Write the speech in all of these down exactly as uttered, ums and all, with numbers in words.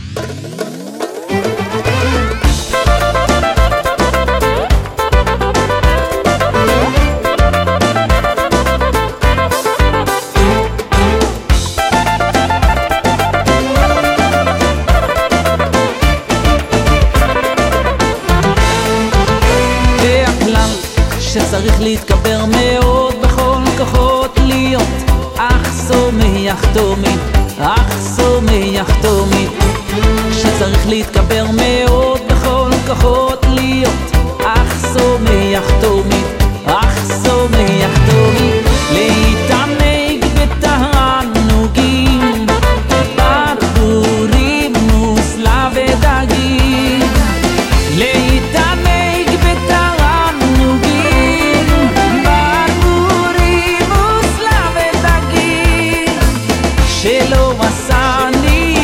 שצריך להתקבר מאוד בכל כוחות להיות אך שמח תמיד, אך שמח תמיד. שצריך להתקבר מאוד בכל כוחות להיות אך שמח תמיד, אך שמח תמיד. להתענג בתענוגים, ברבורים, מוסלה ודגים. להתענג בתענוגים, ברבורים, מוסלה ודגים. שלא עשני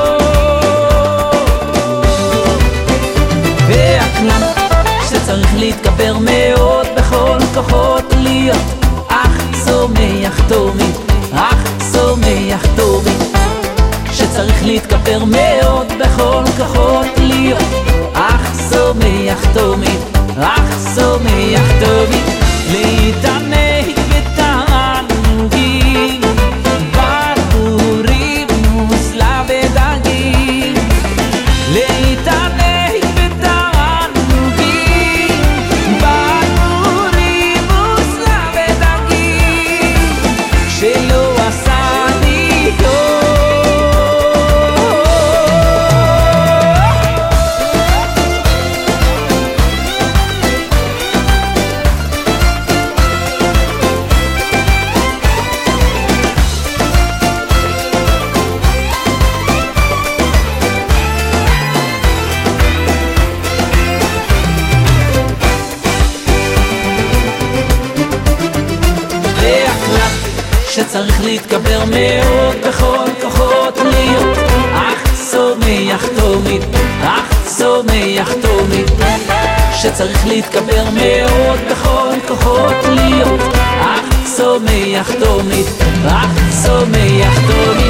והכלל שצריך להתקבר מאוד בכל כוחות להיות אך שמח תמיד, אך שמח תמיד. שצריך להתקבר מאוד בכל כוחות להיות אך שמח תמיד, אך שמח תמיד. להתענג בתענוגים, ברבורים, מוסלה ודגים. להתענג בתענוגים, ברבורים, מוסלה ודגים. שלא עשני שצריך להתקבר מאוד בכל כוחות להיות אך שמח תמיד, אך שמח תמיד. שצריך להתקבר מאוד בכל כוחות להיות אך שמח תמיד, אך שמח תמיד.